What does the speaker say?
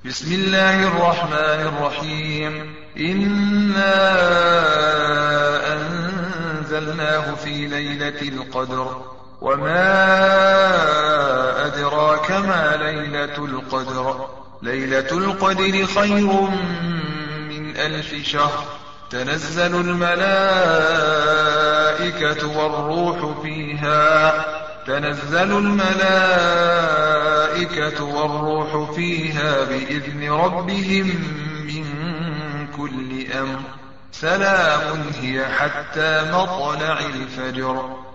بسم الله الرحمن الرحيم. إنا أنزلناه في ليلة القدر وما أدراك ما ليلة القدر. ليلة القدر خير من 1000 شهر. تنزل الملائكة والروح فيها بإذن ربهم من كل أمر. سلام هي حتى مطلع الفجر.